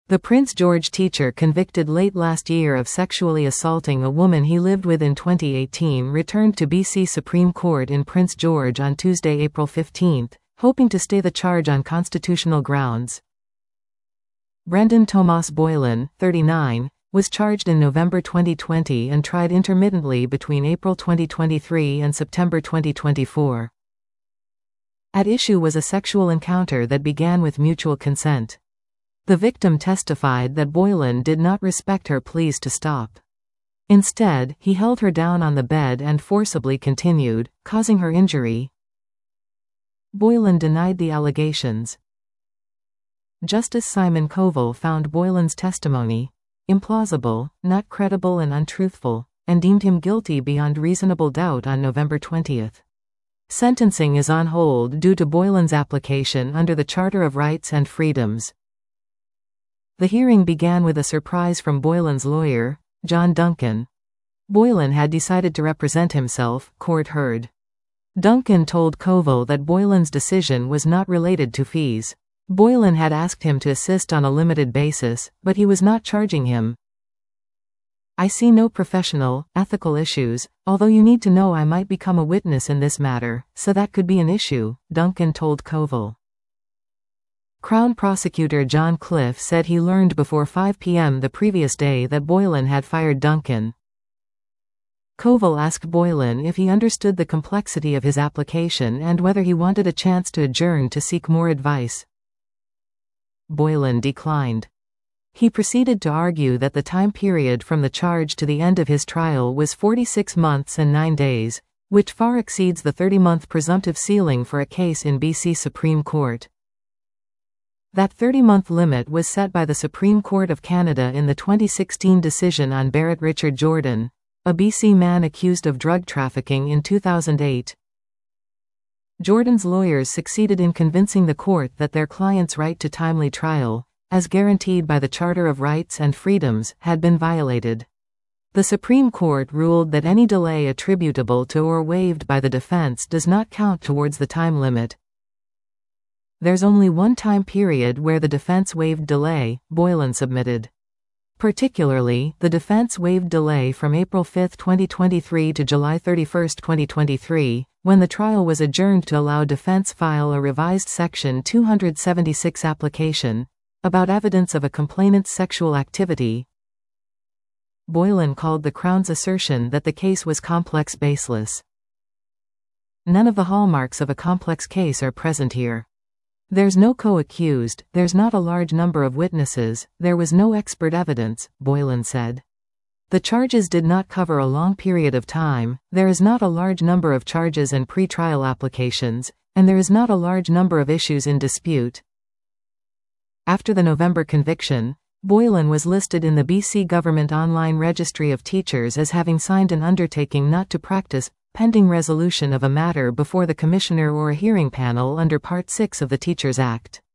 The Prince George teacher convicted late last year of sexually assaulting a woman he lived with in 2018 returned to BC Supreme Court in Prince George on Tuesday, April 15, hoping to stay the charge on constitutional grounds. Brendan Tomas Boylan, 39, was charged in November 2020 and tried intermittently between April 2023 and September 2024. At issue was a sexual encounter that began with mutual consent. The victim testified that Boylan did not respect her pleas to stop. Instead, he held her down on the bed and forcibly continued, causing her injury. Boylan denied the allegations. Justice Simon Koval found Boylan's testimony implausible, not credible and untruthful, and deemed him guilty beyond reasonable doubt on November 20. Sentencing is on hold due to Boylan's application under the Charter of Rights and Freedoms. The hearing began with a surprise from Boylan's lawyer, John Duncan. Boylan had decided to represent himself, court heard. Duncan told Koval that Boylan's decision was not related to fees. Boylan had asked him to assist on a limited basis, but he was not charging him. "I see no professional, ethical issues, although you need to know I might become a witness in this matter, so that could be an issue," Duncan told Koval. Crown Prosecutor John Cliff said he learned before 5 p.m. the previous day that Boylan had fired Duncan. Koval asked Boylan if he understood the complexity of his application and whether he wanted a chance to adjourn to seek more advice. Boylan declined. He proceeded to argue that the time period from the charge to the end of his trial was 46 months and 9 days, which far exceeds the 30-month presumptive ceiling for a case in BC Supreme Court. That 30-month limit was set by the Supreme Court of Canada in the 2016 decision on Barrett Richard Jordan, a BC man accused of drug trafficking in 2008. Jordan's lawyers succeeded in convincing the court that their client's right to timely trial, as guaranteed by the Charter of Rights and Freedoms, had been violated. The Supreme Court ruled that any delay attributable to or waived by the defense does not count towards the time limit. "There's only one time period where the defense waived delay," Boylan submitted. Particularly, the defense waived delay from April 5, 2023 to July 31, 2023, when the trial was adjourned to allow defense file a revised Section 276 application about evidence of a complainant's sexual activity. Boylan called the Crown's assertion that the case was complex baseless. "None of the hallmarks of a complex case are present here. There's no co-accused, there's not a large number of witnesses, there was no expert evidence," Boylan said. "The charges did not cover a long period of time, there is not a large number of charges and pre-trial applications, and there is not a large number of issues in dispute." After the November conviction, Boylan was listed in the BC Government Online Registry of Teachers as having signed an undertaking not to practice, pending resolution of a matter before the Commissioner or a hearing panel under Part 6 of the Teachers Act.